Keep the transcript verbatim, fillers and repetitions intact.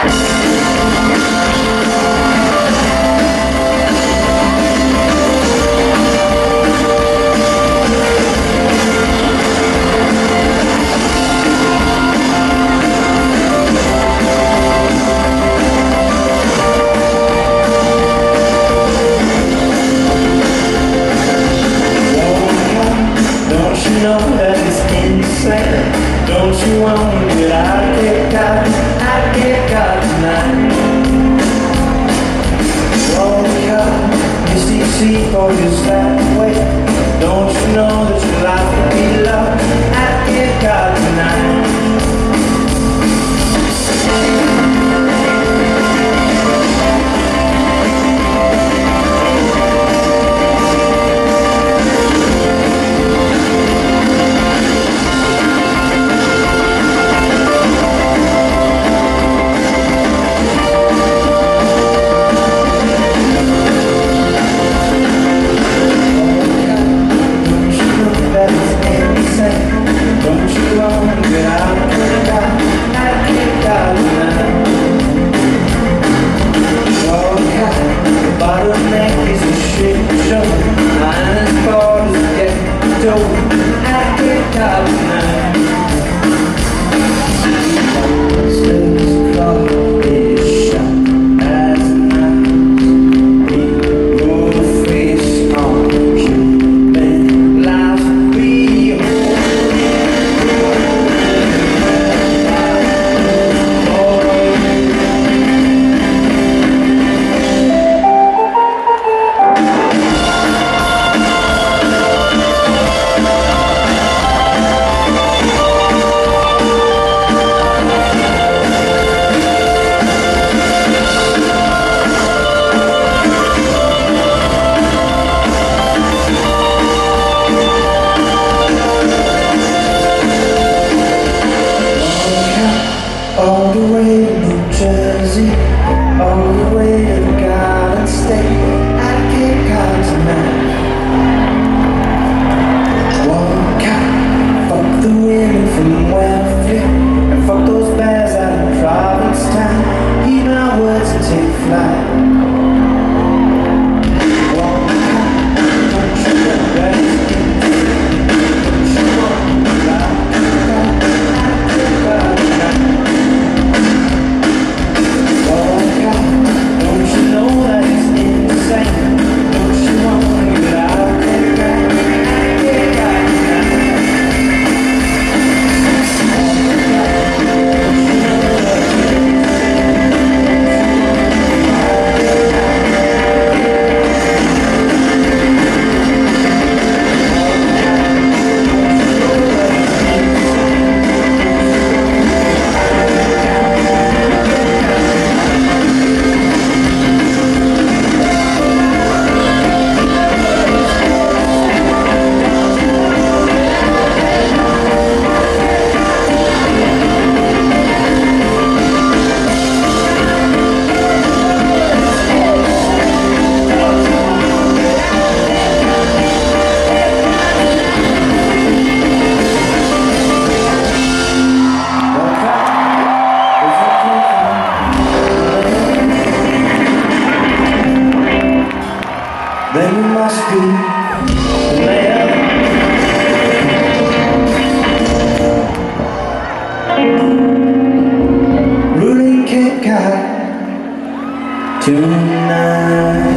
Don't you want me? I get caught, I get caught tonight. Woke up, you see, see, or just that way. Don't you know that your life would be loved? I get caught tonight. I get caught tonight. Stays caught is shut as a knife. Your face on human lives we all the way to New Jersey, all the way to the Garden State. I get caught tonight. One cop, fuck the women from welfare, and fuck those bears out in Provincetown. Heed my words and take flight. One cop, don't you get ready? Don't you want me back? I get caught tonight. Then you must be the man. Really can't cut tonight.